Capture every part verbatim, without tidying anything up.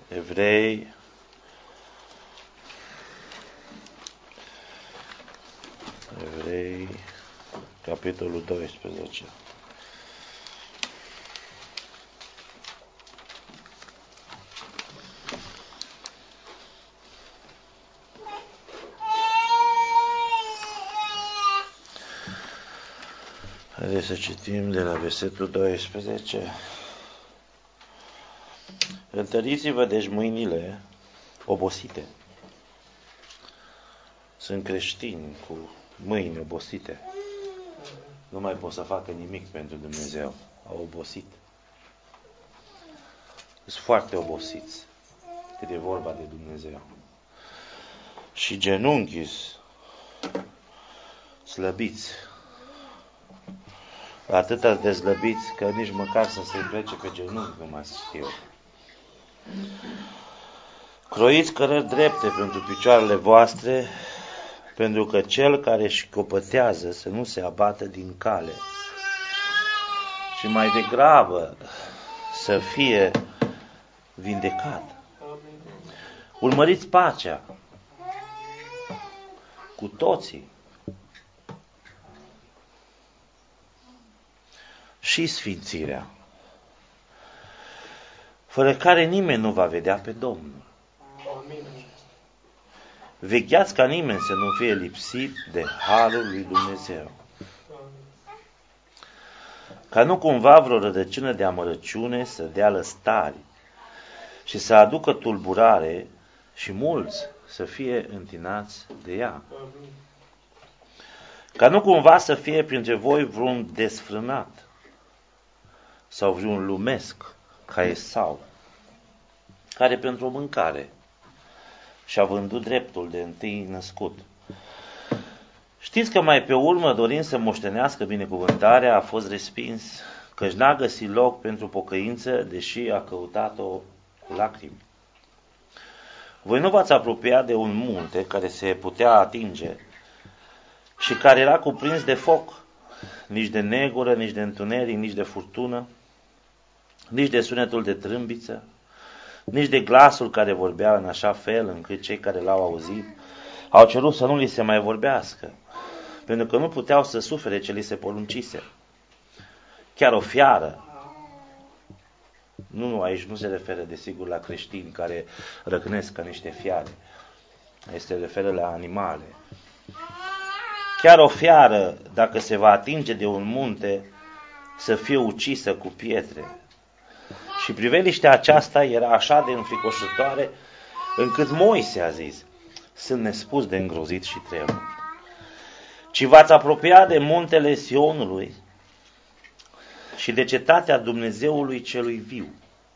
Evrei, Evrei, capitolul doisprezece. Haideți să citim de la versetul doisprezece. Întăriți-vă deci mâinile obosite. Sunt creștini cu mâini obosite. Nu mai pot să facă nimic pentru Dumnezeu. Au obosit. Sunt foarte obosiți când e vorba de Dumnezeu. Și genunchii slăbiți. Atâta dezlăbiți că nici măcar să se plece pe genunchi nu mai știu. Croiți cărări drepte pentru picioarele voastre, pentru că cel care își copătează să nu se abată din cale, și mai degrabă să fie vindecat. Urmăriți pacea cu toții și sfințirea, fără care nimeni nu va vedea pe Domnul. Vegheați ca nimeni să nu fie lipsit de harul lui Dumnezeu. Ca nu cumva vreo rădăcină de amărăciune să dea lăstari și să aducă tulburare și mulți să fie întinați de ea. Ca nu cumva să fie printre voi vreun desfrânat sau vreun lumesc ca Esau, care pentru o mâncare și-a vândut dreptul de întâi născut. Știți că mai pe urmă, dorind să moștenească binecuvântarea, a fost respins, căci n-a găsit loc pentru pocăință, deși a căutat-o cu lacrimi. Voi nu v-ați apropiat de un munte care se putea atinge și care era cuprins de foc, nici de negură, nici de întuneric, nici de furtună, nici de sunetul de trâmbiță, nici de glasul care vorbea în așa fel încât cei care l-au auzit au cerut să nu li se mai vorbească, pentru că nu puteau să sufere ce li se poruncise. Chiar o fiară, nu, aici nu se referă desigur la creștini care răcnesc ca niște fiare, aici se referă la animale. Chiar o fiară, dacă se va atinge de un munte, să fie ucisă cu pietre. Și priveliștea aceasta era așa de înfricoșătoare, încât Moise a zis: sunt nespus de îngrozit și tremur. Ci v-ați apropiat de muntele Sionului și de cetatea Dumnezeului celui viu,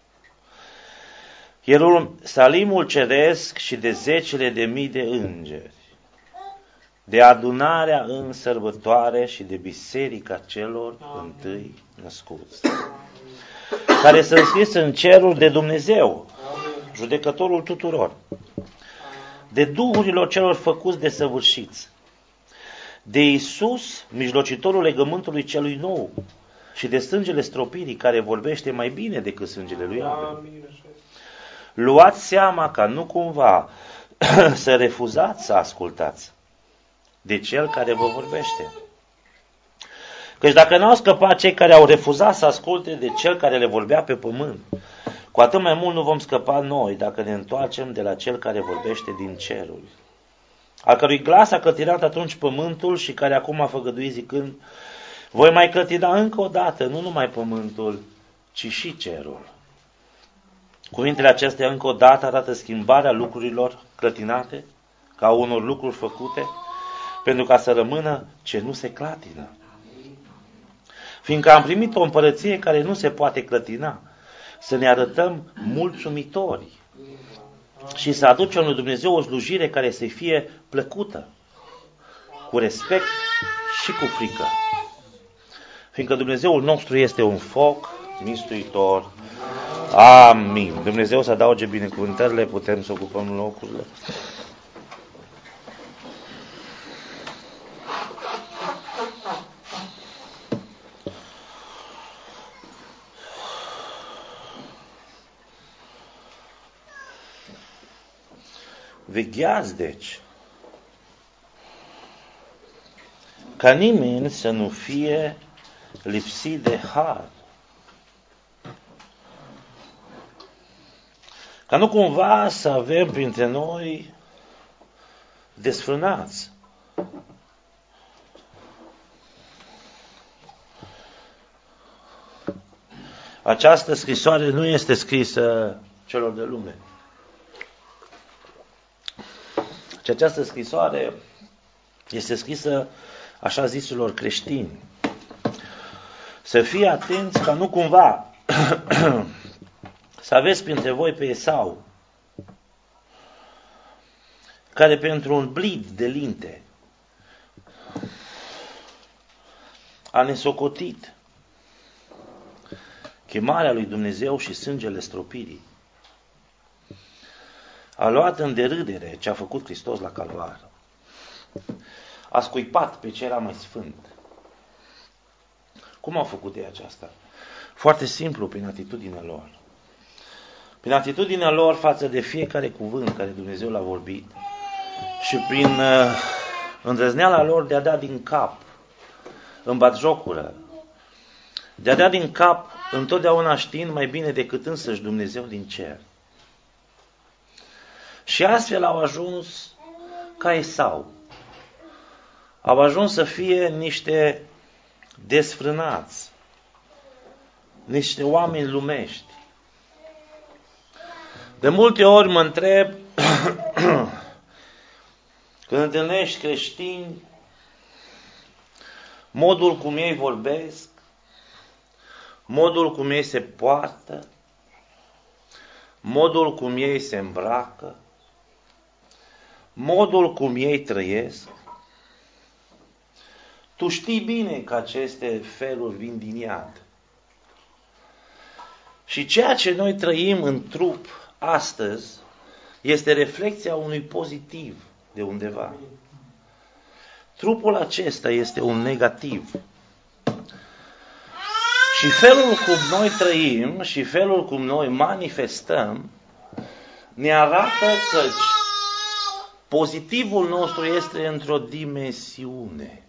Ierusalimul ceresc și de zecile de mii de îngeri, de adunarea în sărbătoare și de biserica celor întâi născuți, care sunt scris în cerul de Dumnezeu, judecătorul tuturor, de duhurilor celor făcuți de săvârșiți, de Iisus, mijlocitorul legământului celui nou, și de sângele stropirii, care vorbește mai bine decât sângele lui Abel. Luați seama ca nu cumva să refuzați să ascultați de cel care vă vorbește. Căci dacă n-au scăpat cei care au refuzat să asculte de cel care le vorbea pe pământ, cu atât mai mult nu vom scăpa noi dacă ne întoarcem de la cel care vorbește din ceruri, al cărui glas a clătinat atunci pământul și care acum a făgăduit zicând: voi mai clătina încă o dată, nu numai pământul, ci și cerul. Cuvintele acestea încă o dată arată schimbarea lucrurilor clătinate ca unor lucruri făcute, pentru ca să rămână ce nu se clatină. Fiindcă am primit o împărăție care nu se poate clătina, să ne arătăm mulțumitori și să aducem lui Dumnezeu o slujire care să fie plăcută, cu respect și cu frică. Fiindcă Dumnezeul nostru este un foc mistuitor. Amin. Dumnezeu să adauge binecuvântările, putem să ocupăm locurile. Vegheați deci, ca nimeni să nu fie lipsit de har. Ca nu cumva să avem printre noi desfrânați. Această scrisoare nu este scrisă celor de lume. Și această scrisoare este scrisă așa zisilor creștini. Să fie atenți ca nu cumva să aveți printre voi pe Esau, care pentru un blid de linte a nesocotit chemarea lui Dumnezeu și sângele stropirii. A luat în derâdere ce a făcut Hristos la Calvar. A scuipat pe ce era mai sfânt. Cum au făcut ei aceasta? Foarte simplu, prin atitudinea lor. Prin atitudinea lor față de fiecare cuvânt care Dumnezeu l-a vorbit și prin uh, îndrăzneala lor de a da din cap, în batjocură, de a da din cap întotdeauna știind mai bine decât însăși Dumnezeu din cer. Și astfel au ajuns ca Esau. Au ajuns să fie niște desfrânați, niște oameni lumești. De multe ori mă întreb, când întâlnești creștini, modul cum ei vorbesc, modul cum ei se poartă, modul cum ei se îmbracă, modul cum ei trăiesc, tu știi bine că aceste feluri vin din iad. Și ceea ce noi trăim în trup astăzi este reflecția unui pozitiv de undeva. Trupul acesta este un negativ. Și felul cum noi trăim și felul cum noi manifestăm ne arată că pozitivul nostru este într-o dimensiune.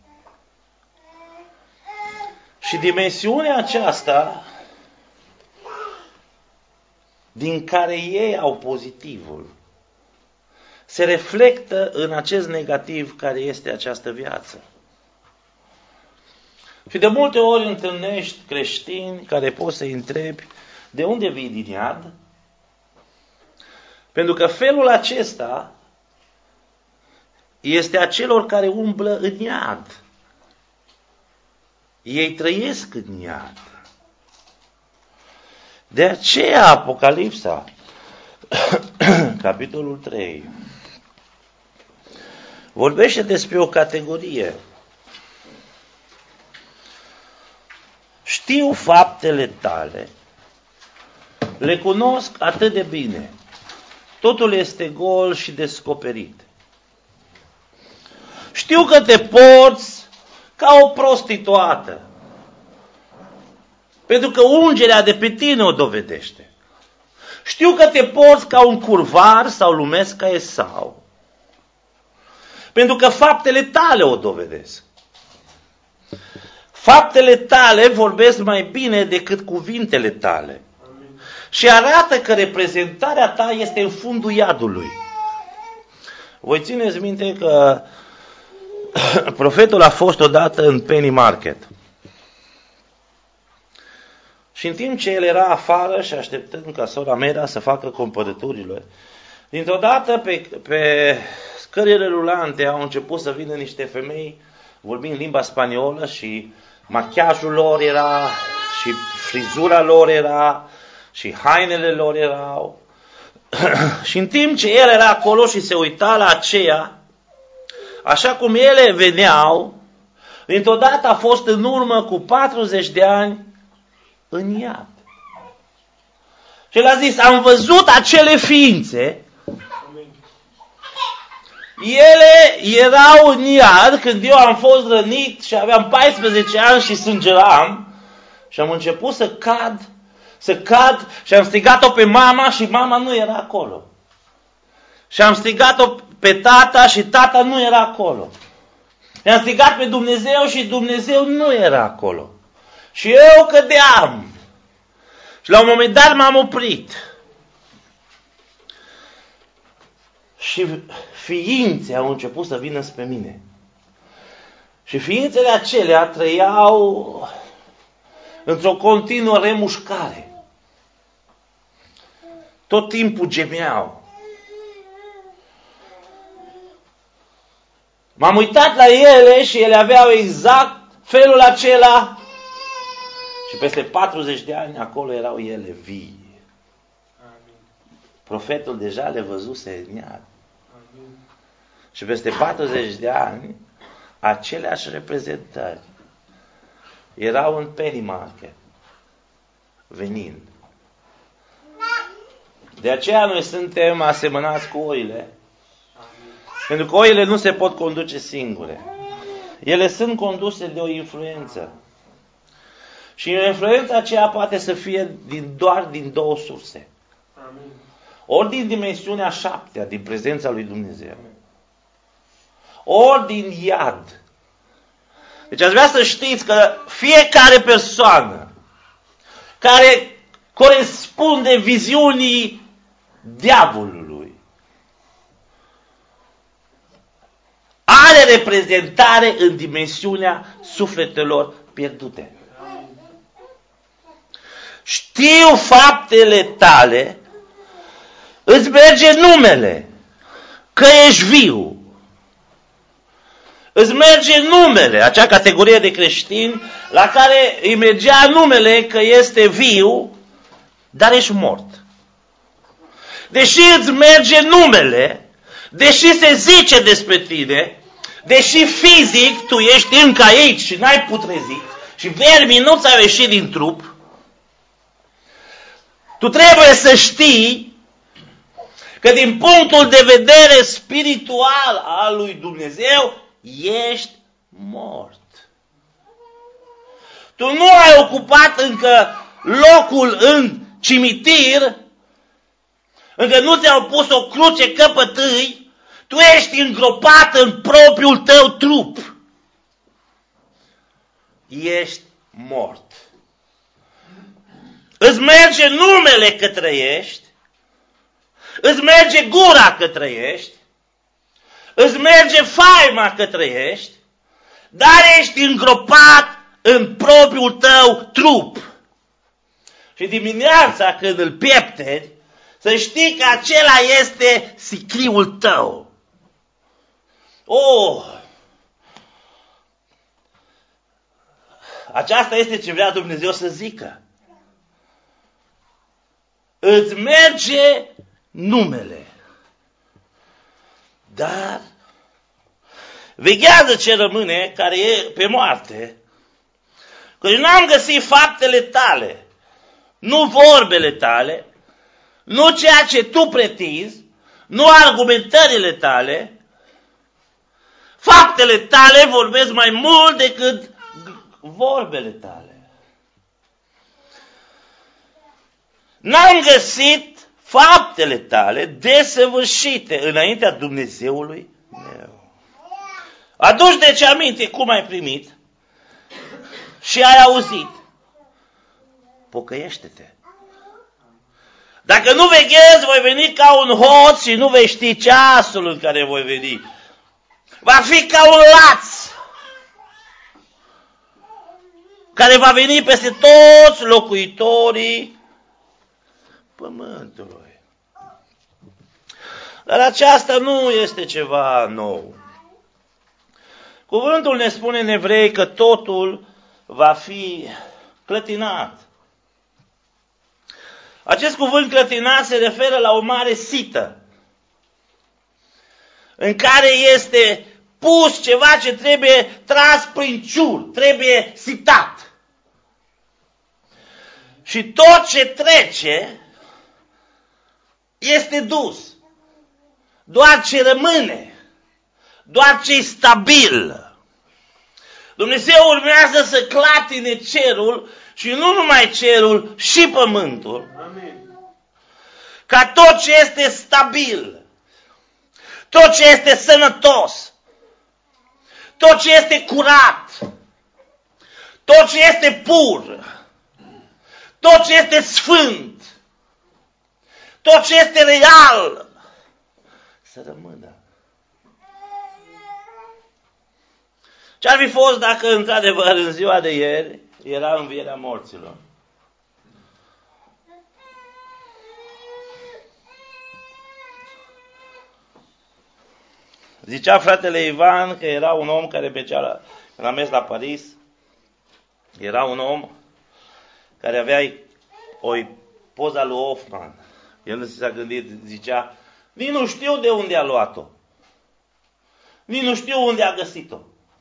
Și dimensiunea aceasta din care ei au pozitivul se reflectă în acest negativ care este această viață. Și de multe ori întâlnești creștini care poți să-i întrebi de unde vii din iad? Pentru că felul acesta este a celor care umblă în iad. Ei trăiesc în iad. De aceea Apocalipsa, capitolul trei, vorbește despre o categorie. Știu faptele tale, le cunosc atât de bine. Totul este gol și descoperit. Știu că te porți ca o prostituată, pentru că ungerea de pe tine o dovedește. Știu că te porți ca un curvar sau lumesc ca Esau, pentru că faptele tale o dovedesc. Faptele tale vorbesc mai bine decât cuvintele tale. Amin. Și arată că reprezentarea ta este în fundul iadului. Voi țineți minte că profetul a fost odată în Penny Market. Și în timp ce el era afară și așteptând ca sora Mera să facă cumpărăturile, dintr-o dată pe, pe scările rulante au început să vină niște femei vorbind limba spaniolă și machiajul lor era, și frizura lor era, și hainele lor erau. Și în timp ce el era acolo și se uita la aceea, așa cum ele veneau, dintr-o dată a fost în urmă cu patruzeci de ani în iad. Și el a zis, am văzut acele ființe, ele erau în iad când eu am fost rănit și aveam paisprezece ani și sângeram și am început să cad, să cad și am strigat-o pe mama și mama nu era acolo. Și am strigat-o pe tata și tata nu era acolo. I-am strigat pe Dumnezeu și Dumnezeu nu era acolo. Și eu cădeam. Și la un moment dat m-am oprit. Și ființe au început să vină spre mine. Și ființele acelea trăiau într-o continuă remușcare. Tot timpul gemeau. M-am uitat la ele și ele aveau exact felul acela. Și peste patruzeci de ani acolo erau ele vii. Profetul deja le văzuse în iad. Și peste patruzeci de ani, aceleași reprezentări erau în penny market, venind. De aceea noi suntem asemănați cu oile. Pentru că oile nu se pot conduce singure. Ele sunt conduse de o influență. Și influența aceea poate să fie din, doar din două surse. Ori din dimensiunea șaptea, din prezența lui Dumnezeu. Ori din iad. Deci aș vrea să știți că fiecare persoană care corespunde viziunii diavolului are reprezentare în dimensiunea sufletelor pierdute. Știu faptele tale, îți merge numele că ești viu. Îți merge numele, acea categorie de creștini la care îi mergea numele că este viu, dar ești mort. Deși îți merge numele, deși se zice despre tine, deși fizic tu ești încă aici și n-ai putrezit și vermii nu ți-au ieșit din trup, tu trebuie să știi că din punctul de vedere spiritual al lui Dumnezeu, ești mort. Tu nu ai ocupat încă locul în cimitir, încă nu ți-au pus o cruce căpătâi, tu ești îngropat în propriul tău trup. Ești mort. Îți merge numele că trăiești, îți merge gura că trăiești, îți merge faima că trăiești, dar ești îngropat în propriul tău trup. Și dimineața când îl piepteri, să știi că acela este sicriul tău. Oh! Aceasta este ce vrea Dumnezeu să zică. Îți merge numele. Dar veghează ce rămâne, care e pe moarte, că eu n-am găsit faptele tale, nu vorbele tale, nu ceea ce tu pretinzi, nu argumentările tale. Faptele tale vorbesc mai mult decât vorbele tale. N-am găsit faptele tale desăvârșite înaintea Dumnezeului meu. Aduci deci aminte cum ai primit și ai auzit. Pocăiește-te. Dacă nu veghezi, voi veni ca un hoț și nu vei ști ceasul în care voi veni. Va fi ca un laț care va veni peste toți locuitorii pământului. Dar aceasta nu este ceva nou. Cuvântul ne spune în Evrei că totul va fi clătinat. Acest cuvânt clătinat se referă la o mare sită în care este pus ceva ce trebuie tras prin ciul, trebuie sitat. Și tot ce trece este dus. Doar ce rămâne, doar ce e stabil. Dumnezeu urmează să clatine cerul și nu numai cerul, și pământul. Amin. Ca tot ce este stabil, tot ce este sănătos, tot ce este curat, tot ce este pur, tot ce este sfânt, tot ce este real, să rămână. Ce-ar fi fost dacă, într-adevăr, în ziua de ieri era învierea morților? Zicea fratele Ivan că era un om care mergea la, când a mers la Paris, era un om care avea o poza lui Hoffman. El nu s-a gândit, zicea, nici nu știu de unde a luat-o. Nici nu știu unde a găsit-o.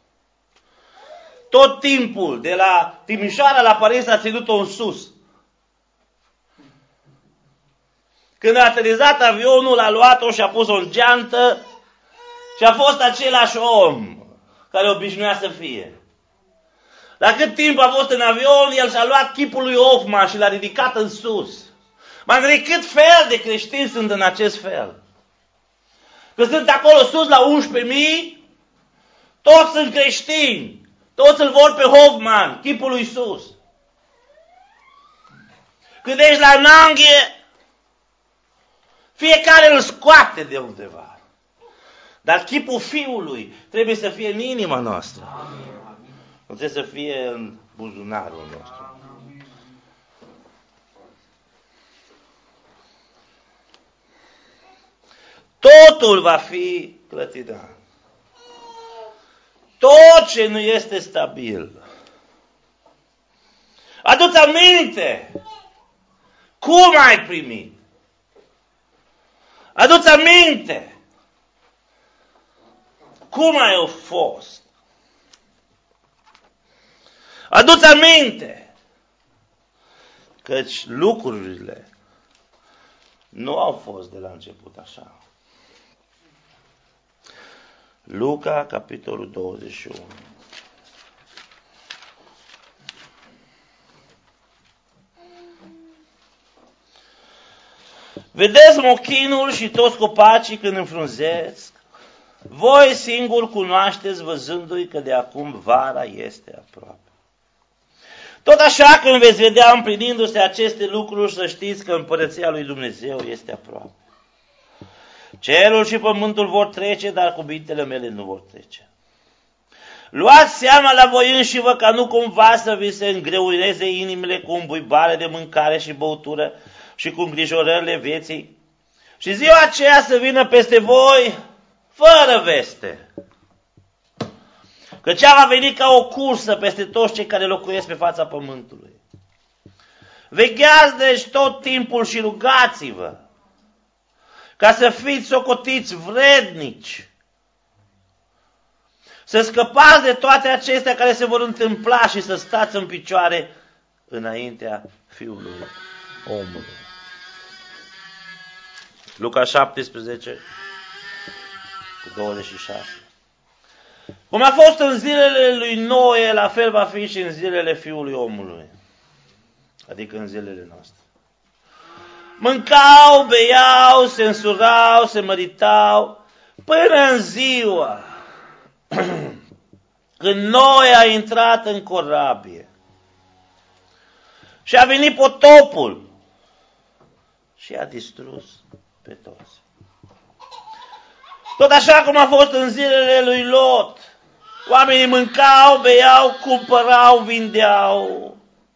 Tot timpul, de la Timișoara la Paris, a ținut-o în sus. Când a aterizat avionul, a luat-o și a pus-o în geantă și a fost același om care obișnuia să fie. La cât timp a fost în avion, el și-a luat chipul lui Hoffman și l-a ridicat în sus. M-am gândit cât fel de creștini sunt în acest fel. Că sunt acolo sus la unsprezece mii, toți sunt creștini. Toți îl vor pe Hoffman, chipul lui Iisus. Când ești la Nanghe, fiecare îl scoate de undeva. Dar chipul Fiului trebuie să fie în inima noastră. Nu trebuie să fie în buzunarul nostru. Totul va fi clătinat. Tot ce nu este stabil. Adu-ți aminte cum ai primit. Adu-ți aminte cum ai fost. Adu-ți aminte căci lucrurile nu au fost de la început așa. Luca, capitolul douăzeci și unu. Vedeți mochinul și toți copacii când înfrunzesc? Voi singur cunoașteți văzându-i că de acum vara este aproape. Tot așa când veți vedea împlinindu-se aceste lucruri, să știți că împărăția lui Dumnezeu este aproape. Cerul și pământul vor trece, dar cuvintele mele nu vor trece. Luați seama la voi înșivă ca nu cumva să vi se îngreuneze inimile cu îmbuibare de mâncare și băutură și cu îngrijorările vieții. Și ziua aceea să vină peste voi fără veste. Că cea va veni ca o cursă peste toți cei care locuiesc pe fața pământului. Vegheați deci tot timpul și rugați-vă, ca să fiți socotiți vrednici, să scăpați de toate acestea care se vor întâmpla și să stați în picioare înaintea Fiului Omului. Luca șaptesprezece, cu douăzeci și șase. Cum a fost în zilele lui Noe, la fel va fi și în zilele Fiului Omului, adică în zilele noastre. Mâncau, beau, se însurau, se măritau, până în ziua când Noe a intrat în corabie și a venit potopul și a distrus pe toți. Tot așa cum a fost în zilele lui Lot, oamenii mâncau, beau, cumpărau, vindeau,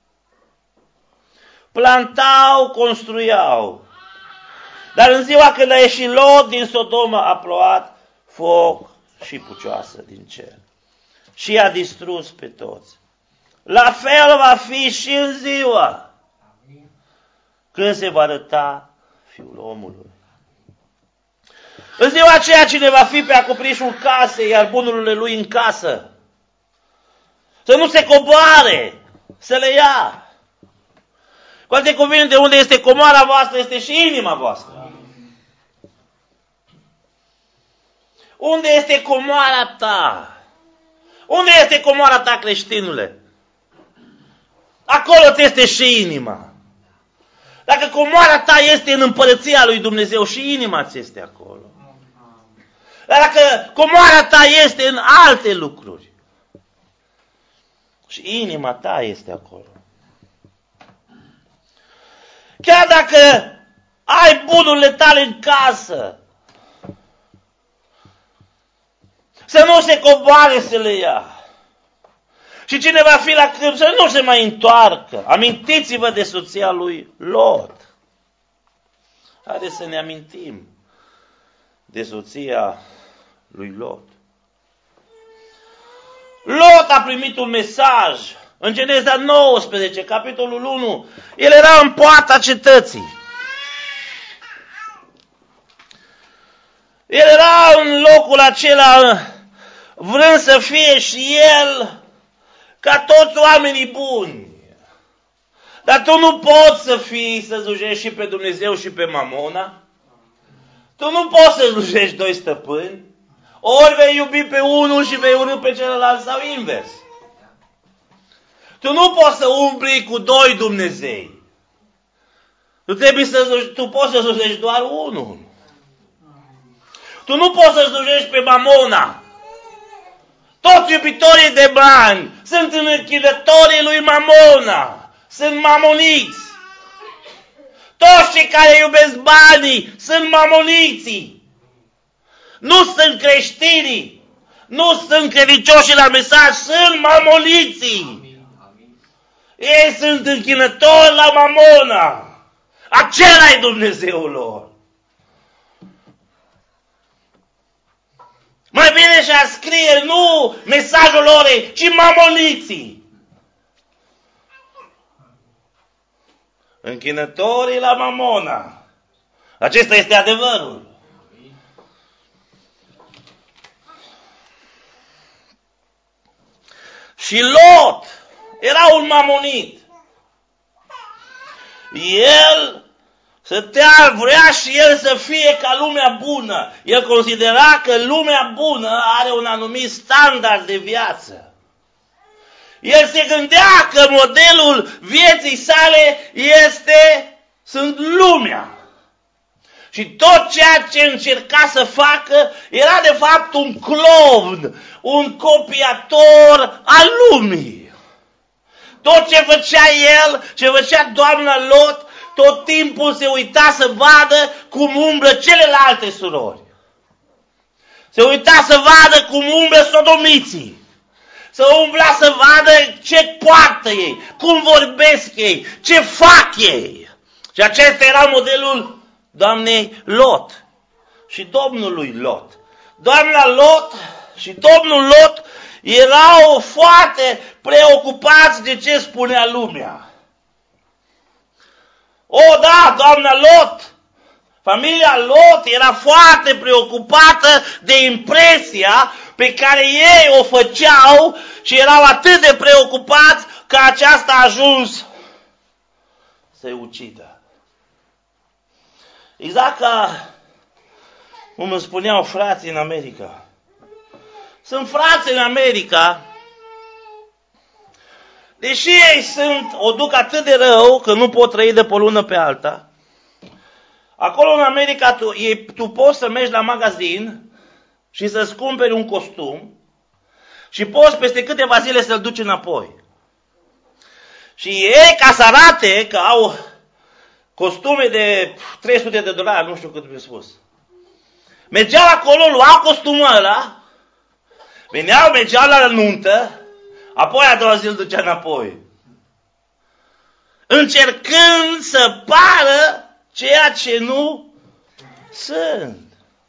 plantau, construiau. Dar în ziua când a ieșit Lot din Sodoma, a plouat foc și pucioasă din cer și a distrus pe toți. La fel va fi și în ziua când se va arăta Fiul Omului. În ziua aceea cine va fi pe acoperișul casei, iar bunurile lui în casă, să nu se coboare, să le ia. Cu alte cuvinte, unde este comoara voastră, este și inima voastră. Unde este comoara ta? Unde este comoara ta, creștinule? Acolo ți este și inima. Dacă comoara ta este în împărăția lui Dumnezeu, și inima ți este acolo. Dar dacă comoara ta este în alte lucruri și inima ta este acolo, chiar dacă ai bunurile tale în casă, să nu se coboare să le ia. Și cine va fi la câmp să nu se mai întoarcă. Amintiți-vă de soția lui Lot. Haideți să ne amintim de soția lui Lot. Lot a primit un mesaj în Geneza nouăsprezece, capitolul unu. El era în poarta cetății. El era în locul acela vrând să fie și el ca toți oamenii buni. Dar tu nu poți să fii, să slujești și pe Dumnezeu și pe Mamona. Tu nu poți să slujești doi stăpâni. Ori vei iubi pe unul și vei urâ pe celălalt sau invers. Tu nu poți să umbli cu doi Dumnezei. Tu, trebuie să, tu poți să slujești doar unul. Tu nu poți să slujești pe Mamona. Toți iubitorii de bani sunt închinătorii lui Mamona. Sunt mamoniți. Toți cei care iubesc banii sunt mamoniții. Nu sunt creștinii. Nu sunt credincioși la mesaj. Sunt mamoniții. Ei sunt închinători la Mamona. Acela e Dumnezeul lor. Mai bine și-a scrie nu mesajul lor, ci mamoniții. Închinătorii la Mamona. Acesta este adevărul. Și Lot era un mamonit. El stătea, vrea și el să fie ca lumea bună. El considera că lumea bună are un anumit standard de viață. El se gândea că modelul vieții sale este, sunt lumea. Și tot ceea ce încerca să facă era de fapt un clown, un copiator al lumii. Tot ce făcea el, ce făcea doamna Lot, tot timpul se uita să vadă cum umblă celelalte surori. Se uita să vadă cum umblă sodomiții. Să umbla să vadă ce poartă ei, cum vorbesc ei, ce fac ei. Și acesta era modelul doamnei Lot și domnului Lot. Doamna Lot și domnul Lot erau foarte preocupați de ce spunea lumea. O, da, doamna Lot, familia Lot era foarte preocupată de impresia pe care ei o făceau și erau atât de preocupați că aceasta a ajuns să-i ucidă. Exact ca cum îmi spuneau frații în America. Sunt frați în America, deși ei sunt, o duc atât de rău că nu pot trăi de pe o lună pe alta. Acolo în America tu, ei, tu poți să mergi la magazin și să-ți cumperi un costum și poți peste câteva zile să-l duci înapoi. Și ei, ca să arate că au costume de trei sute de dolari, nu știu cât mi-a spus, mergeau acolo, luau costumul ăla, veneau, mergeau la nuntă, apoi a doua zi îl ducea înapoi. Încercând să pară ceea ce nu sunt.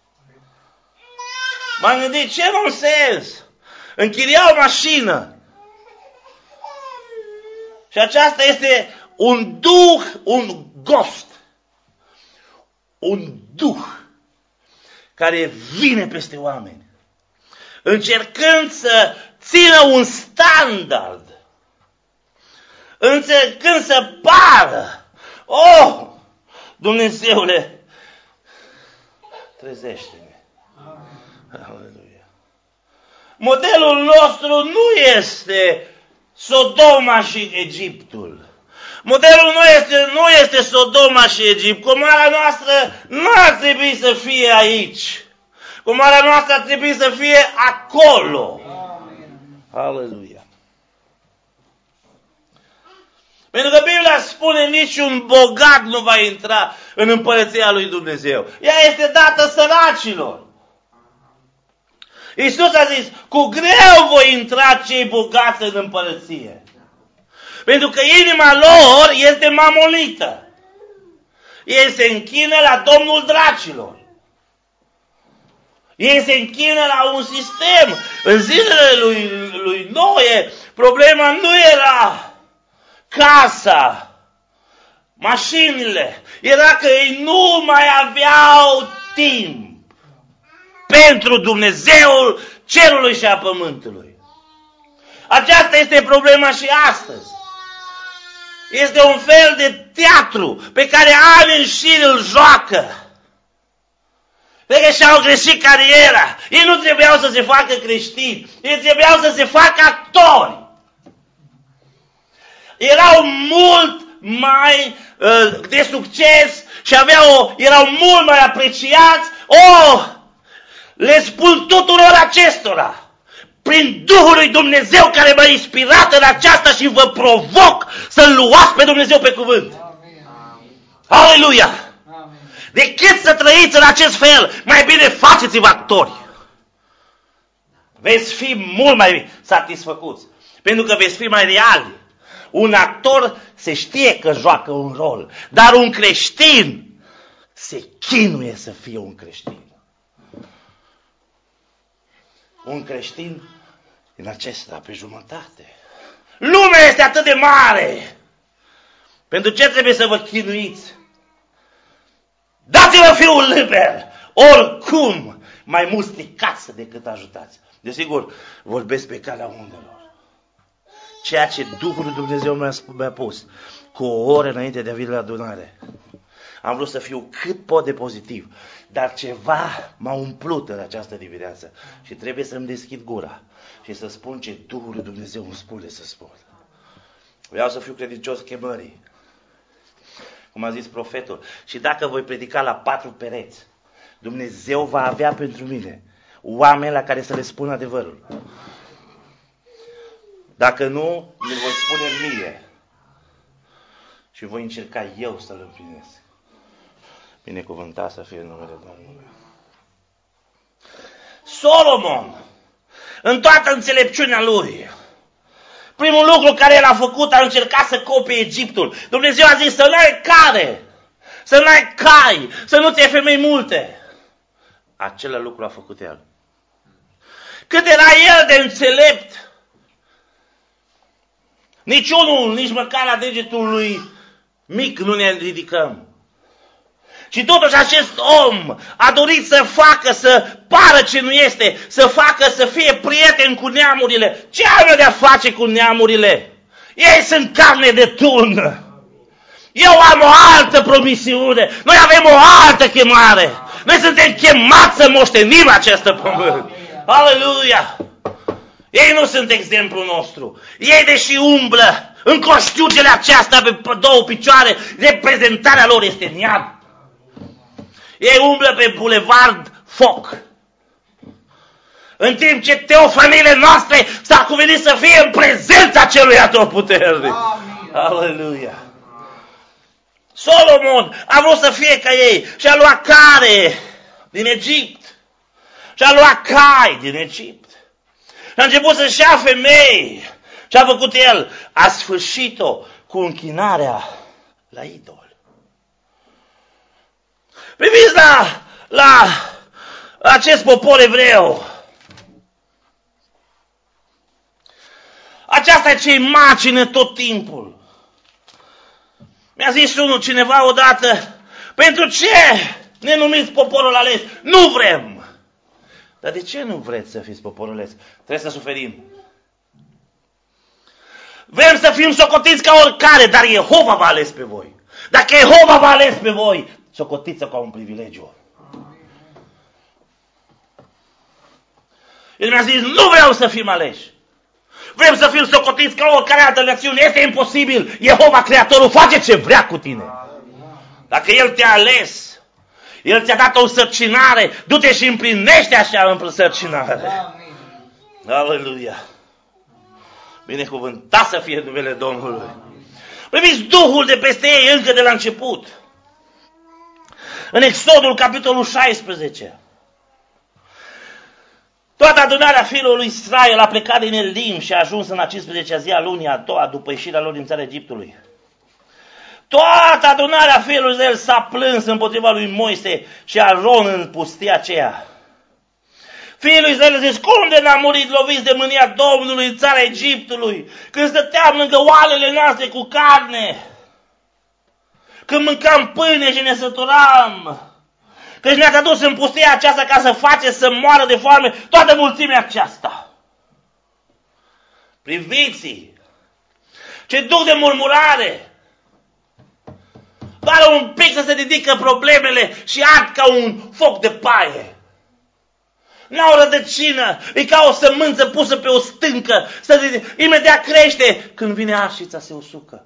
M-am gândit, ce nonsens! Închiria o mașină. Și aceasta este un duh, un ghost. Un duh care vine peste oameni. Încercând să țină un standard. Încercând să pară. Oh! Dumnezeule, trezește-ne. Aleluia. Modelul nostru nu este Sodoma și Egiptul. Modelul nu este, nu este Sodoma și Egipt. Comoara noastră nu ar trebui să fie aici. Comarea noastră ar trebui să fie acolo. Aleluia. Pentru că Biblia spune niciun bogat nu va intra în împărăția lui Dumnezeu. Ea este dată săracilor. Iisus a zis, cu greu voi intra cei bogați în împărăție. Pentru că inima lor este mamonită. Ei se închină la Domnul dracilor. Ei se închină la un sistem. În zilele lui, lui Noe, problema nu era casa, mașinile. Era că ei nu mai aveau timp pentru Dumnezeul cerului și a pământului. Aceasta este problema și astăzi. Este un fel de teatru pe care ani în șir îl joacă. Pentru că și-au greșit cariera. Ei nu trebuiau să se facă creștini. Ei trebuiau să se facă actori. Erau mult mai uh, de succes și aveau, erau mult mai apreciați. Oh, le spun tuturor acestora, prin Duhul lui Dumnezeu care m-a inspirat în aceasta și vă provoc să-L luați pe Dumnezeu pe cuvânt. Amin. Aleluia! Decât să trăiți în acest fel, mai bine faceți-vă actori. Veți fi mult mai satisfăcuți, pentru că veți fi mai reali. Un actor se știe că joacă un rol, dar un creștin se chinuie să fie un creștin. Un creștin în acesta pe jumătate. Lumea este atât de mare. Pentru ce trebuie să vă chinuiți? Dați-vă fiul liber, oricum mai mult stricați decât ajutați. Desigur, vorbesc pe calea undelor. Ceea ce Duhul lui Dumnezeu mi-a, mi-a pus cu o oră înainte de a veni la adunare. Am vrut să fiu cât pot de pozitiv, dar ceva m-a umplut în această dimineață și trebuie să-mi deschid gura și să spun ce Duhul lui Dumnezeu îmi spune să spun. Vreau să fiu credincios chemării, cum a zis profetul, și dacă voi predica la patru pereți, Dumnezeu va avea pentru mine oameni la care să le spun adevărul. Dacă nu, îl voi spune mie și voi încerca eu să-l împlinesc. Binecuvântat să fie numele Domnului. Solomon, în toată înțelepciunea lui, primul lucru care el a făcut, a încercat să copie Egiptul. Dumnezeu a zis să nu ai care, să nu ai cai, să nu-ți iei femei multe. Acela lucru a făcut el. Cât era el de înțelept, niciunul, nici măcar la degetul lui mic nu ne ridicăm. Și totuși acest om a dorit să facă, să pară ce nu este, să facă, să fie prieten cu neamurile. Ce are de a face cu neamurile? Ei sunt carne de tun. Eu am o altă promisiune. Noi avem o altă chemare. Noi suntem chemați să moștenim această pământ. Aleluia! Ei nu sunt exemplul nostru. Ei, deși umblă în coșciugele aceasta pe două picioare, reprezentarea lor este neam. Ei umblă pe bulevard foc. În timp ce teofaniile noastre s-ar cuveni să fie în prezența celui atotputernic. Aleluia! Solomon a vrut să fie ca ei și a luat care din Egipt. Și a luat cai din Egipt. Și a început să-și ia femei. Ce a făcut el? A sfârșit-o cu închinarea la idol. Priviți la, la acest popor evreu. Aceasta e ce-i macină tot timpul. Mi-a zis unul cineva odată, pentru ce ne numiți poporul ales? Nu vrem! Dar de ce nu vreți să fiți poporul ales? Trebuie să suferim. Vrem să fim socotiți ca oricare, dar Jehova v-a ales pe voi. Dacă Jehova v-a ales pe voi, socotiți-o ca un privilegiu. El mi-a zis, nu vreau să fim aleși. Vrem să fim socotiți ca oricare altă națiune. Este imposibil. Jehova, Creatorul, face ce vrea cu tine. Dacă El te-a ales, El ți-a dat o însărcinare, du-te și împlinește așa însărcinare. Aleluia! Binecuvântat să fie numele Domnului. Primiți Duhul de peste ei încă de la început. În Exodul, capitolul șaisprezece. Toată adunarea fiilor lui Israel a plecat din Elim și a ajuns în a cincisprezecea zi a lunii a doua după ieșirea lor din țara Egiptului. Toată adunarea fiilor lui Israel s-a plâns împotriva lui Moise și Aron în pustia aceea. Fiii lui Israel zice, cum de n-am murit loviți de mânia Domnului în țara Egiptului, când stăteam lângă oalele noastre cu carne, când mâncam pâine și ne săturam, că ne-ați adus în pustia aceasta ca să faceți să moară de foame toată mulțimea aceasta. Priviți-i! Ce duc de murmurare! Doar un pic să se ridică problemele și ard ca un foc de paie. N-au rădăcină, e ca o sămânță pusă pe o stâncă, să imediat crește, când vine arșița se usucă.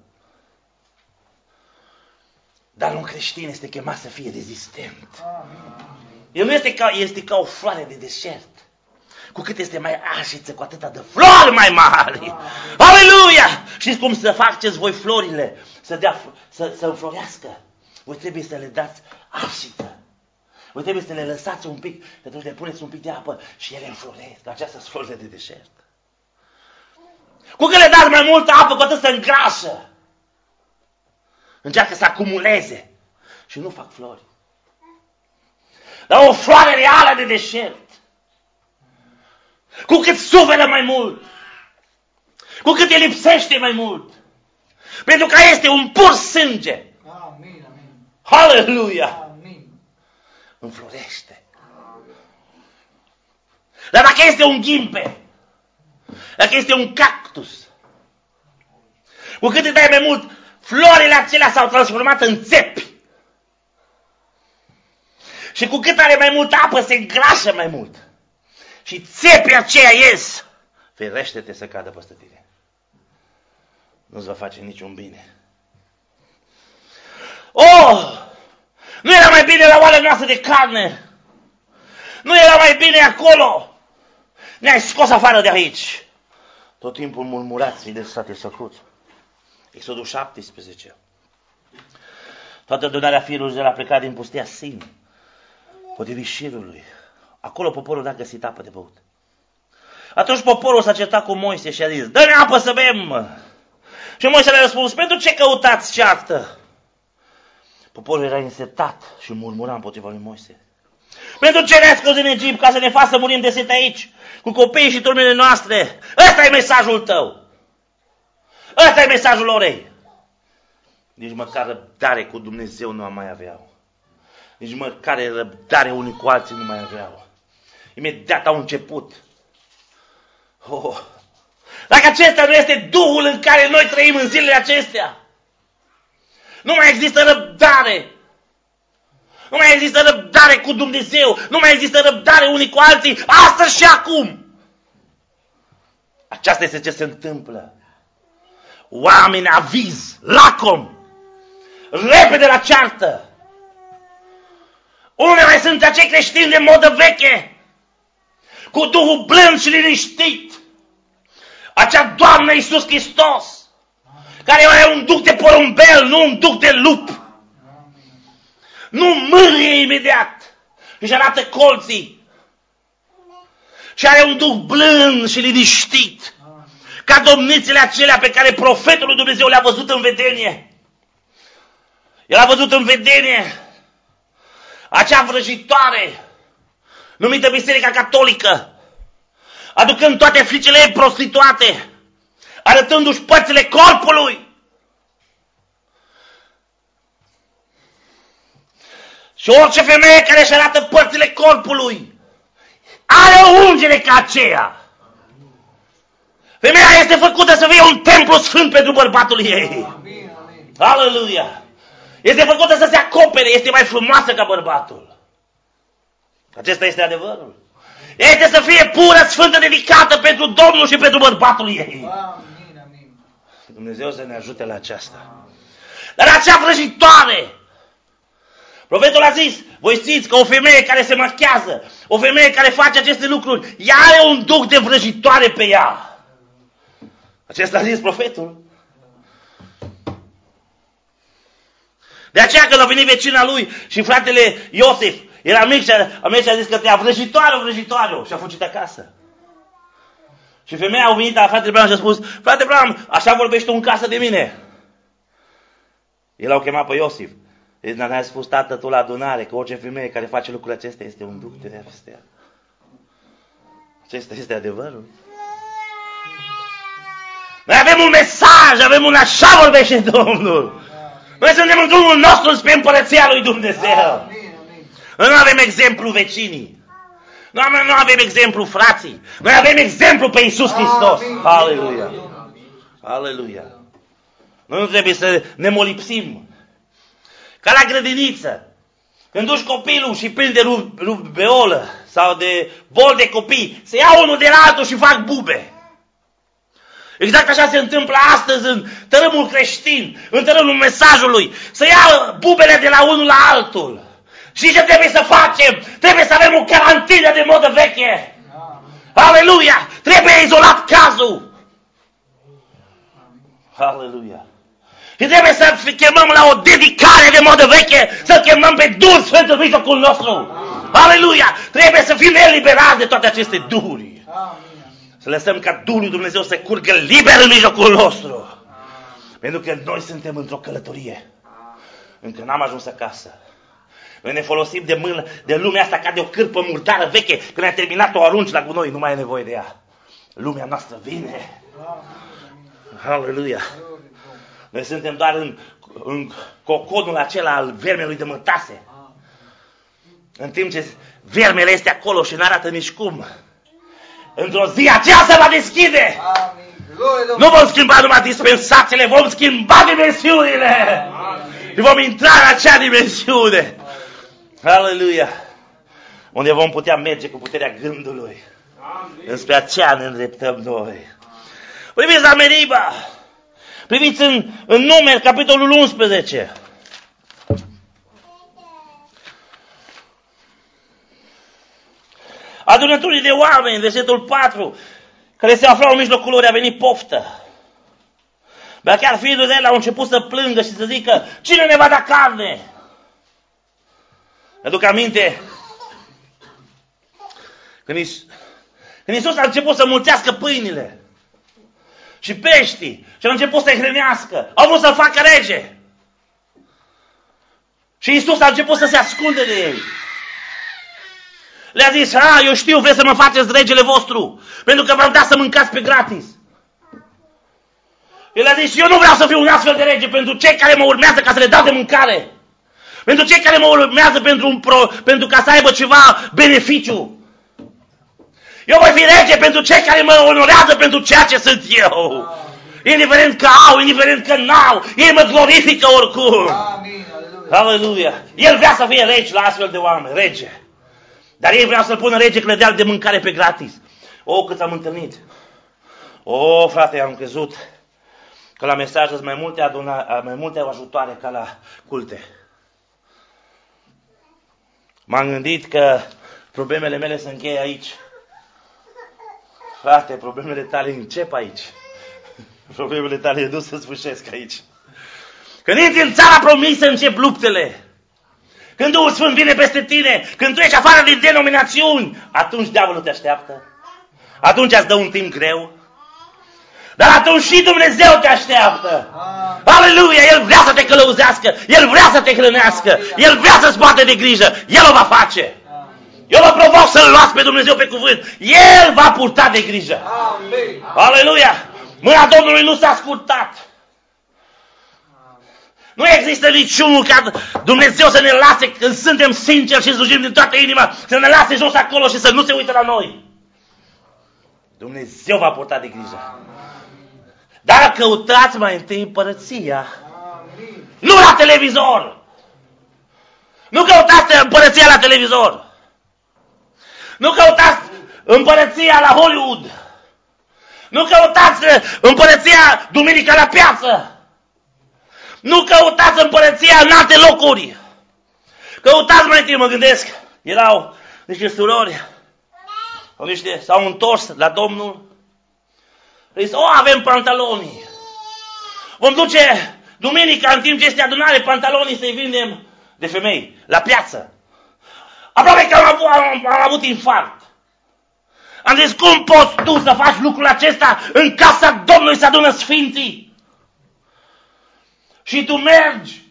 Dar un creștin este chemat să fie rezistent. El nu este ca, este ca o floare de deșert. Cu cât este mai arșiță, cu atâta de flori mai mari. Aleluia! Știți cum să faceți voi florile? Să, dea, să, să înflorească. Voi trebuie să le dați arșiță. Voi trebuie să le lăsați un pic, pentru că le puneți un pic de apă și ele înfloresc. Aceasta sunt florile de deșert. Cu cât le dați mai multă apă, cu atât se îngrașă. Încearcă să acumuleze și nu fac flori. Dar o floare reală de deșert, cu cât suferă mai mult, cu cât îi lipsește mai mult, pentru că este un pur sânge. Amin, amin. Aleluia! Amin. Înflorește. Dar dacă este un ghimpe, dacă este un cactus, cu cât îi dai mai mult, florile acelea s-au transformat în țepi. Și cu cât are mai multă apă, se îngrașă mai mult. Și țepii aceia ies. Ferește-te să cadă peste tine. Nu-ți va face niciun bine. Oh! Nu era mai bine la oalea noastră de carne? Nu era mai bine acolo? Ne-ai scos afară de aici. Tot timpul murmurați, fi de satisfăcuți. Exodul șaptesprezece. Toată adunarea fiilor de la plecat din pustia Sin, potrivit șirului. Acolo poporul n-a găsit apă de băut. Atunci poporul s-a certat cu Moise și a zis, dă-ne apă să bem. Și Moise le-a răspuns, pentru ce căutați ceartă? Poporul era însetat și murmura împotriva lui Moise. Pentru ce ne-ați scos în Egipt ca să ne faci să murim de sete aici, cu copiii și turmele noastre? Ăsta e mesajul tău. Ăsta e mesajul orei. Nici măcar răbdare cu Dumnezeu nu mai aveau. Nici măcar răbdare unii cu alții nu mai aveau. Imediat au început. Oh. Dacă acesta nu este Duhul în care noi trăim în zilele acestea, nu mai există răbdare. Nu mai există răbdare cu Dumnezeu. Nu mai există răbdare unii cu alții. Astăzi și acum. Aceasta este ce se întâmplă. Oameni aviz, lacom, repede la ceartă. Unde mai sunt acei creștini de modă veche, cu Duhul blând și liniștit? Acea Doamnă Iisus Hristos, care are un duc de porumbel, nu un duc de lup. Nu mârie imediat, își arată colții. Și are un duh blând și liniștit, ca domnițele acelea pe care profetul lui Dumnezeu le-a văzut în vedenie. El a văzut în vedenie acea vrăjitoare numită Biserica Catolică, aducând toate fiicele ei prostituate, arătându-și părțile corpului. Și orice femeie care își arată părțile corpului are o ungere ca aceea. Femeia este făcută să fie un templu sfânt pentru bărbatul ei. Aleluia! Este făcută să se acopere, este mai frumoasă ca bărbatul. Acesta este adevărul. Ea este să fie pură, sfântă, dedicată pentru Domnul și pentru bărbatul ei. Amin, amin. Dumnezeu să ne ajute la aceasta. Dar acea vrăjitoare, Profetul a zis, voi știți că o femeie care se machează, o femeie care face aceste lucruri, ea are un duc de vrăjitoare pe ea. Acesta a zis profetul. De aceea când a venit vecina lui și fratele Iosif, era mic și a mers și a zis că te-a vrăjitoare, vrăjitoare, și a fugit acasă. Și femeia a venit la fratele Branham și a spus, frate Branham, așa vorbești tu în casă de mine. El l-au chemat pe Iosif. Deci ne-a spus tată tu la adunare că orice femeie care face lucrurile acestea este un duc de nevestea. Acesta este adevărul. Noi avem un mesaj, avem un așa vorbește Domnul. Noi suntem în drumul nostru spre împărăția lui Dumnezeu. Noi nu avem exemplu vecinii. Noi nu avem exemplu frații. Noi avem exemplu pe Iisus Hristos. Aleluia. Aleluia. Noi nu trebuie să ne molipsim. Ca la grădiniță. Când duci copilul și plini de rubeolă sau de bol de copii, se ia unul de la altul și fac bube. Exact așa se întâmplă astăzi în tărâmul creștin, în tărâmul mesajului. Să ia bubele de la unul la altul. Și ce trebuie să facem? Trebuie să avem o carantină de modă veche. Aleluia! Trebuie izolat cazul. Aleluia! Și trebuie să chemăm la o dedicare de modă veche, să chemăm pe Duhul Sfânt în mijlocul nostru. Aleluia! Trebuie să fim eliberați de toate aceste duhuri. Să lăsăm ca Duhul lui Dumnezeu să curgă liber în mijlocul nostru. Pentru că noi suntem într-o călătorie. Încă n-am ajuns acasă. Noi ne folosim de mână, de lumea asta ca de o cârpă murdară veche. Când ai terminat o arunci la gunoi, nu mai ai nevoie de ea. Lumea noastră vine. Aleluia! Noi suntem doar în, în coconul acela al vermelui de mătase. În timp ce vermele este acolo și n-arată nici cum. Într-o zi aceea se va deschide. Amin. Nu vom schimba numai dispensațiile, vom schimba dimensiunile. Și vom intra în acea dimensiune. Aleluia! Unde vom putea merge cu puterea gândului. Amin. Înspre aceea ne îndreptăm noi. Priviți la Meriba. Priviți în, în Numeri, capitolul unsprezece. Adunătorii de oameni, versetul patru, care se aflau în mijlocul lor, a venit poftă. Dar chiar fiul de el au început să plângă și să zică, cine ne va da carne? Mi-aduc aminte, când, Iisus, când Iisus a început să mulțească pâinile și peștii și a început să-i hrănească, au vrut să-l facă rege. Și Iisus a început să se ascunde de ei. Le-a zis, a, eu știu, vreți să mă faceți regele vostru, pentru că v-am dat să mâncați pe gratis. El a zis, eu nu vreau să fiu un astfel de rege pentru cei care mă urmează ca să le dau de mâncare. Pentru cei care mă urmează pentru, un pro, pentru ca să aibă ceva beneficiu. Eu voi fi rege pentru cei care mă onorează pentru ceea ce sunt eu. Indiferent că au, indiferent că n-au, ei mă glorifică oricum. Amin, aleluia. Aleluia. El vrea să fie rege la astfel de oameni, rege. Dar ei vreau să-l pună rege că le dea de mâncare pe gratis. O, cât am întâlnit. O, frate, am crezut că la mesaj sunt mai multe, aduna, mai multe ajutoare ca la culte. M-am gândit că problemele mele se încheie aici. Frate, problemele tale încep aici. Problemele tale nu se sfârșesc aici. Când intri în țara promisă, încep luptele. Când Duhul Sfânt vine peste tine, când tu ești afară din denominațiuni, atunci diavolul te așteaptă. Atunci îți dă un timp greu. Dar atunci și Dumnezeu te așteaptă. Aleluia! El vrea să te călăuzească, El vrea să te hrănească, El vrea să-ți poate de grijă, El o va face. Eu vă provoc să-L luați pe Dumnezeu pe cuvânt. El va purta de grijă. Aleluia! Mâna Domnului nu s-a scurtat. Nu există niciunul ca Dumnezeu să ne lase, când suntem sinceri și slujim din toată inima, să ne lase jos acolo și să nu se uite la noi. Dumnezeu va purta de grijă. Dar căutați mai întâi împărăția. Nu la televizor. Nu căutați împărăția la televizor. Nu căutați împărăția la Hollywood. Nu căutați împărăția duminica la piață. Nu căutați împărăția în alte locuri. Căutați mai întâi, mă gândesc, erau niște surori, sau niște, s-au întors la Domnul. Zis, o, avem pantaloni. Vom duce duminica, în timp ce este adunare, pantalonii să-i vindem de femei, la piață. Aproape că am avut, am, am avut infarct. Am zis, cum poți tu să faci lucrul acesta în casa Domnului să adună sfinții? Și tu mergi.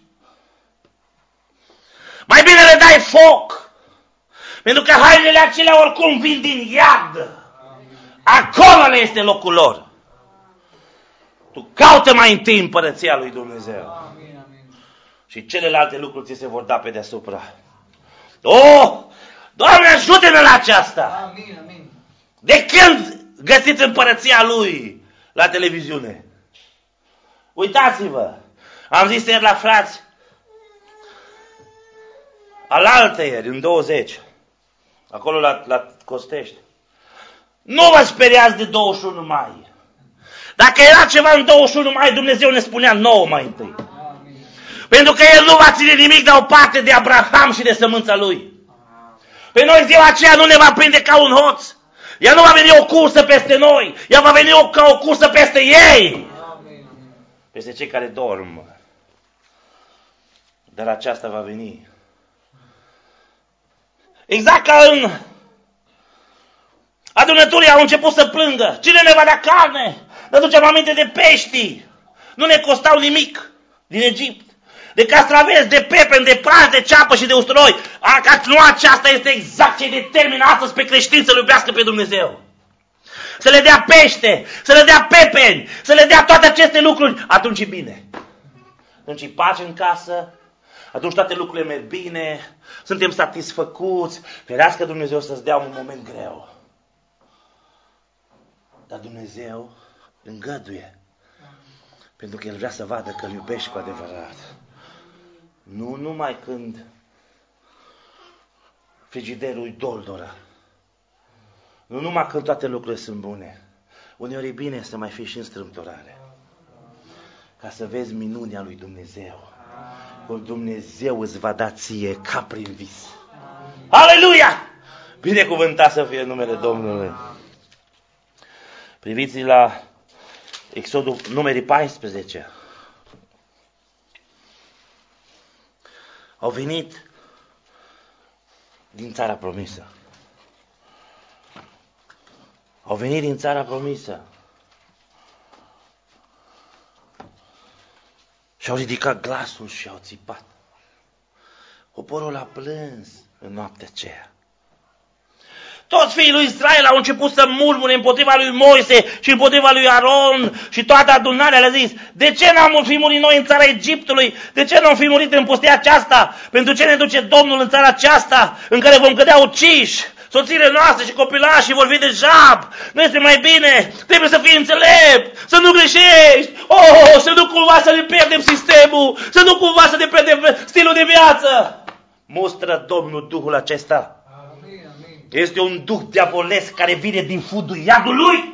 Mai bine le dai foc. Pentru că hainele acelea oricum vin din iad. Acolo le este locul lor. Tu caută mai întâi împărăția lui Dumnezeu. Amin, amin. Și celelalte lucruri ți se vor da pe deasupra. Oh! Doamne, ajută-ne la aceasta! Amin, amin. De când găsiți împărăția lui la televiziune? Uitați-vă! Am zis ieri la frați, alaltă ieri, în douăzeci, acolo la, la Costești. Nu vă speriați de douăzeci și unu mai. Dacă era ceva în douăzeci și unu mai, Dumnezeu ne spunea nouă mai întâi. Amin. Pentru că El nu va ține nimic de o parte de Abraham și de sămânța lui. Pe noi ziua aceea nu ne va prinde ca un hoț. Ea nu va veni o cursă peste noi. Ea va veni o, ca o cursă peste ei. Amin, amin. Peste cei care dorm. Dar aceasta va veni. Exact ca în adunătorii au început să plângă. Cine ne va da carne? Ne aducem aminte de pești. Nu ne costau nimic din Egipt. De castraveți, de pepen, de prași, de ceapă și de usturoi. Nu aceasta este exact ce determină astăzi pe creștini să iubească pe Dumnezeu. Să le dea pește, să le dea pepeni, să le dea toate aceste lucruri. Atunci e bine. Atunci e pace în casă. Atunci toate lucrurile merg bine. Suntem satisfăcuți. Ferească Dumnezeu să-ți dea un moment greu. Dar Dumnezeu îngăduie. Pentru că El vrea să vadă că îl iubești cu adevărat. Nu numai când frigiderul e doldoră. Nu numai când toate lucrurile sunt bune. Uneori e bine să mai fii și în strâmtorare. Ca să vezi minunea lui Dumnezeu. Cum Dumnezeu îți va da ție ca prin vis. Aleluia! Binecuvântat să fie numele Domnului. Priviți la Exodul numerii paisprezece. Au venit din țara promisă. Au venit din țara promisă. Și-au ridicat glasul și au țipat. Poporul a plâns în noaptea aceea. Toți fiii lui Israel au început să murmure împotriva lui Moise și împotriva lui Aron și toată adunarea le-a zis: de ce n-am fi murit noi în țara Egiptului? De ce n-am fi murit în pustia aceasta? Pentru ce ne duce Domnul în țara aceasta în care vom cădea uciși? Soțiile noastre și copilașii vor fi de jab. Nu este mai bine? Trebuie să fii înțelept, să nu greșești. Oh, să nu cumva să ne pierdem sistemul, să nu cumva să ne pierdem stilul de viață. Mustră Domnul Duhul acesta. Este un duh diavolesc care vine din fundul iadului.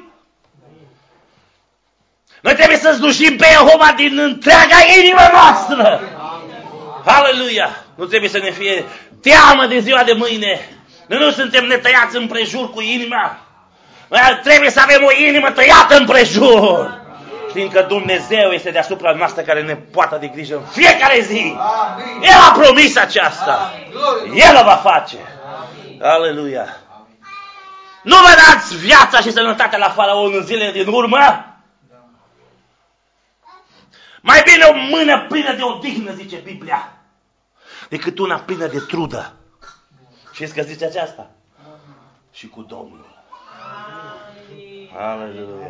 Noi trebuie să slujim pe Jehova din întreaga inimă noastră. Aleluia! Nu trebuie să ne fie teamă de ziua de mâine. Noi nu suntem netăiați împrejur cu inima. Noi trebuie să avem o inimă tăiată împrejur. Știm că Dumnezeu este deasupra noastră care ne poartă de grijă în fiecare zi. El a promis aceasta. El o va face. Aleluia! Nu vă dați viața și sănătatea la Faraon în zilele din urmă? Mai bine o mână plină de odihnă, zice Biblia, decât una plină de trudă. Știți că zice aceasta? Și cu Domnul. Aleluia!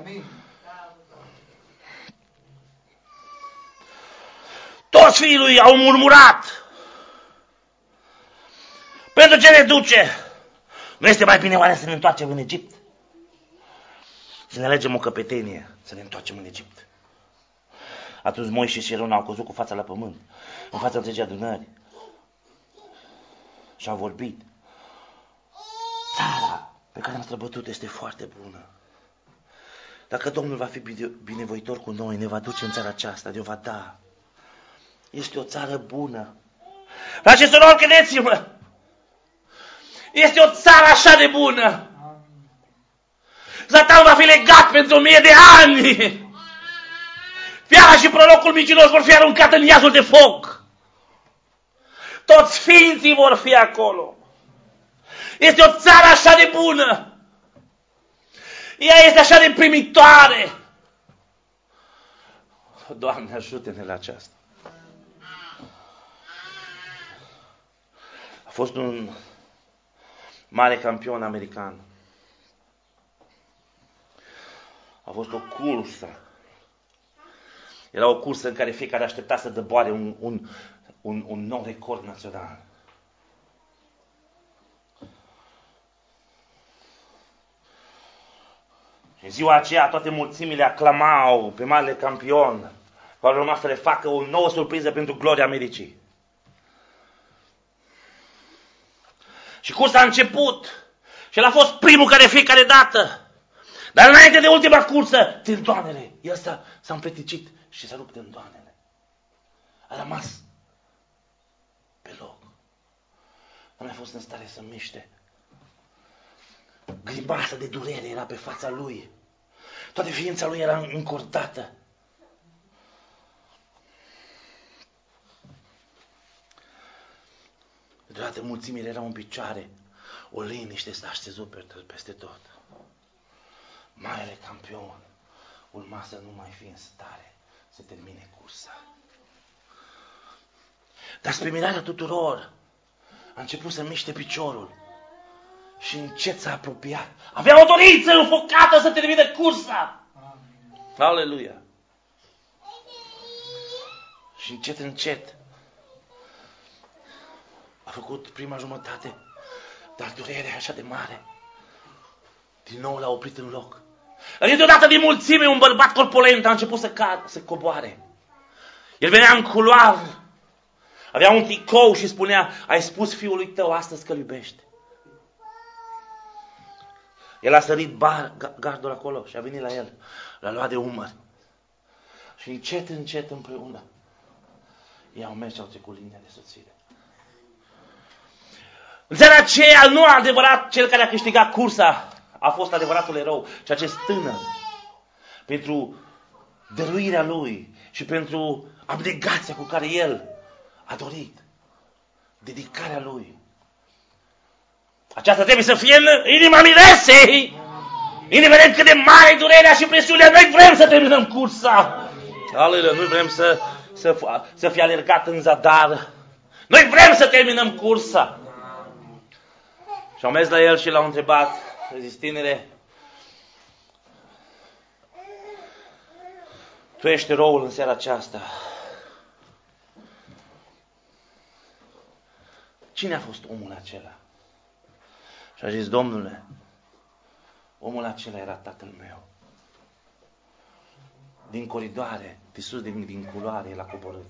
Toți fiii lui au murmurat. Pentru ce ne duce? Nu este mai bine oare să ne întoarcem în Egipt? Să ne alegem o căpetenie, să ne întoarcem în Egipt. Atunci Moise și Aron au căzut cu fața la pământ, în fața întregii adunări. Și au vorbit. Țara pe care am străbătut este foarte bună. Dacă Domnul va fi binevoitor cu noi, ne va duce în țara aceasta, ne va da. Este o țară bună. Frate și surori, credeți-mă, este o țară așa de bună. Satan va fi legat pentru o mie de ani. Fiara și prorocul mincinos vor fi aruncat în iazul de foc. Toți sfinții vor fi acolo. Este o țară așa de bună. Ea este așa de primitoare. Doamne, ajută-ne la aceasta. A fost un mare campion american. A fost o cursă. Era o cursă în care fiecare aștepta să dăboare un, un, un, un nou record național. În ziua aceea toate mulțimile aclamau pe marele campion, care urma să le facă o nouă surpriză pentru gloria Americii. Și cursa a început și el a fost primul care fiecare dată. Dar înainte de ultima cursă, tândoanele, el s-a, s-a împleticit și s-a rupt tândoanele. A rămas pe loc. Nu mai fost în stare să miște. Grimasă de durere era pe fața lui. Toată ființa lui era încordată. Deodată mulțimile erau în picioare. O liniște s-a așezut peste tot. Marele campion urma să nu mai fie în stare să termine cursa. Dar spre mirarea tuturor a început să miște piciorul și încet s-a apropiat. Avea o dorință înfocată să termine cursa. Aleluia! Și încet, încet a făcut prima jumătate, dar durerea așa de mare. Din nou l-a oprit în loc. Deodată din mulțime un bărbat corpulent a început să cadă, să coboare. El venea în culoar, avea un tricou și spunea: ai spus fiului tău astăzi că îl iubești. El a sărit bar, gardul acolo și a venit la el, l-a luat de umăr. Și încet, încet împreună ei au mers și au trecut linia de soțire. În seara aceea, nu adevărat cel care a câștigat cursa a fost adevăratul erou, ci acest tânăr, pentru dăruirea lui și pentru abnegația cu care el a dorit, dedicarea lui. Aceasta trebuie să fie în inima miresei, indiferent cât de mare e durerea și presiunea. Noi vrem să terminăm cursa. Aleluia, nu vrem să, să, să fie alergat în zadar. Noi vrem să terminăm cursa. Și au mers la el și l-au întrebat: zis, tinere, tu ești eroul în seara aceasta. Cine a fost omul acela? Și a zis: Domnule, omul acela era tatăl meu. Din coridoare, de sus, din, din culoare, el a coborât.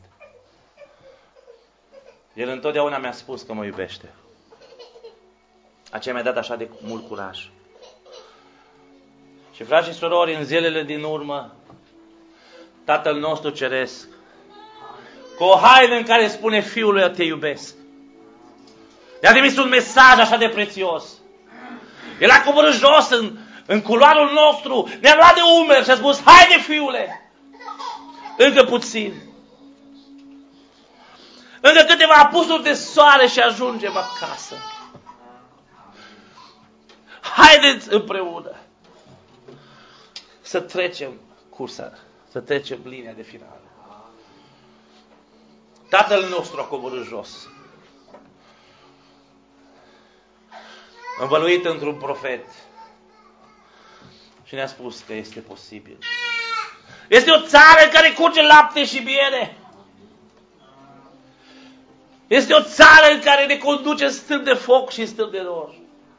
El întotdeauna mi-a spus că mă iubește. Aceea mi-a dat așa de mult curaj. Și frați și surori, în zilele din urmă, Tatăl nostru Ceresc, cu o haină în care spune Fiului: eu te iubesc, i-a trimis un mesaj așa de prețios. El a coborât jos în, în culoarul nostru, ne-a luat de umeri și a spus: haide, fiule, încă puțin, încă câteva apusuri de soare și ajungem acasă. Haideți împreună să trecem cursa, să trecem linia de finală. Tatăl nostru a coborât jos, învăluit într-un profet, și ne-a spus că este posibil. Este o țară în care curge lapte și miere. Este o țară în care ne conduce stâlp de foc și stâlp de nor.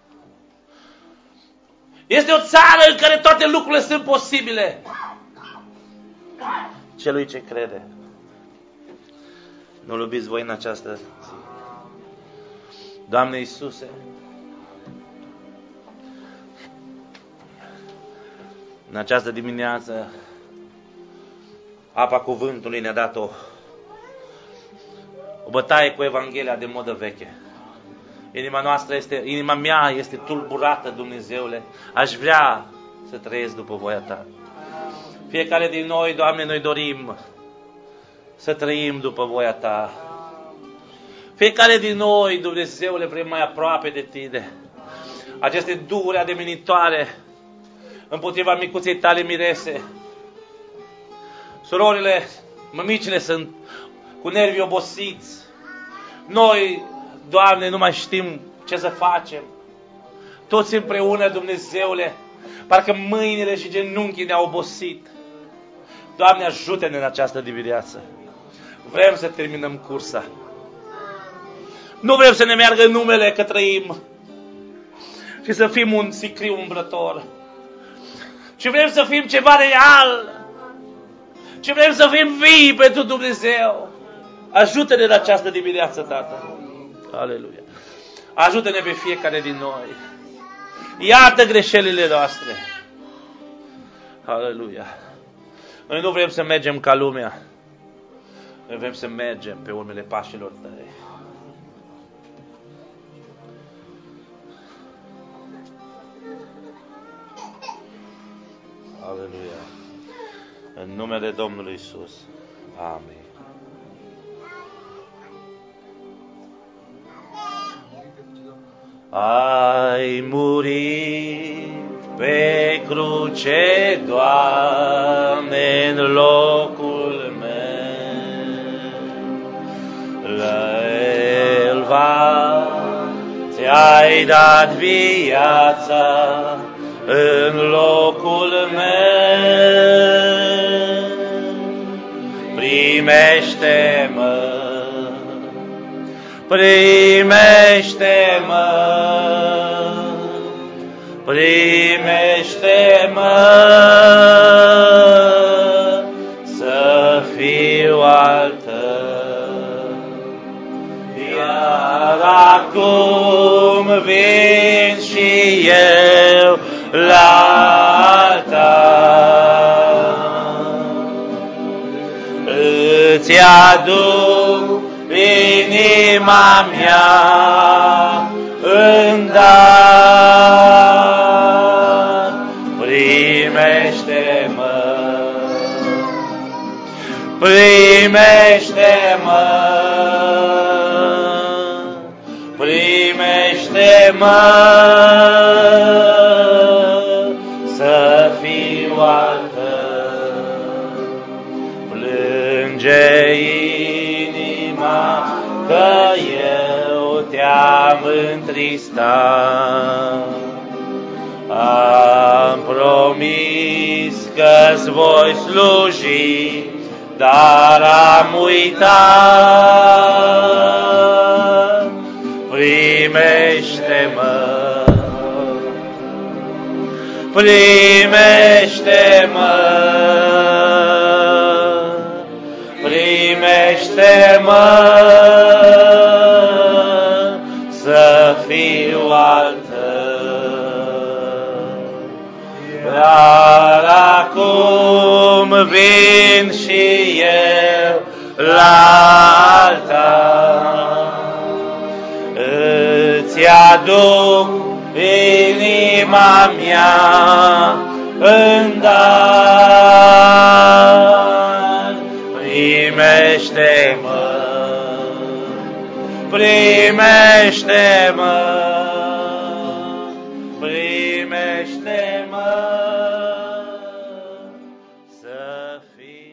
Este o țară în care toate lucrurile sunt posibile celui ce crede. Nu-L iubiți voi în această zi? Doamne Iisuse, în această dimineață apa cuvântului ne-a dat o, O bătaie cu Evanghelia de modă veche. Inima noastră este, inima mea este tulburată, Dumnezeule. Aș vrea să trăiesc după voia Ta. Fiecare din noi, Doamne, noi dorim să trăim după voia Ta. Fiecare din noi, Dumnezeule, vrem mai aproape de Tine. Aceste duhuri ademenitoare împotriva micuței Tale mirese. Surorile, mămicile sunt cu nervii obosiți. Noi, Doamne, nu mai știm ce să facem. Toți împreună, Dumnezeule, parcă mâinile și genunchii ne-au obosit. Doamne, ajută-ne în această dimineață. Vrem să terminăm cursa. Nu vrem să ne meargă numele că trăim și să fim un sicriu umblător. Ci vrem să fim ceva real. Și vrem să fim vii pentru Dumnezeu. Ajută-ne în această dimineață, Tată. Aleluia. Ajută-ne pe fiecare din noi. Iartă greșelile noastre. Aleluia. Noi nu vrem să mergem ca lumea. Noi vrem să mergem pe urmele pașilor Tăi. Aleluia. În numele Domnului Iisus. Amin. Ai murit pe cruce, Doamne, în locul meu. La Elva ți-ai dat viața în locul meu. Primește-mă, primește-mă, primește-mă, să fiu al Tău. Iar acum vin și eu la altar. Îți aduc inima mea în dar. Primește-mă, primește-mă, primește-mă, să fiu al Tău. Plânge inima că eu te-am întristat. Am promis că-ți voi sluji, dar am uitat. Primește-mă, primește-mă, primește-mă, să fiu al Tău. Dar acum vin și eu la altar. Îți aduc inima mea în dar. Primește-mă, primește-mă, primește-mă, să fii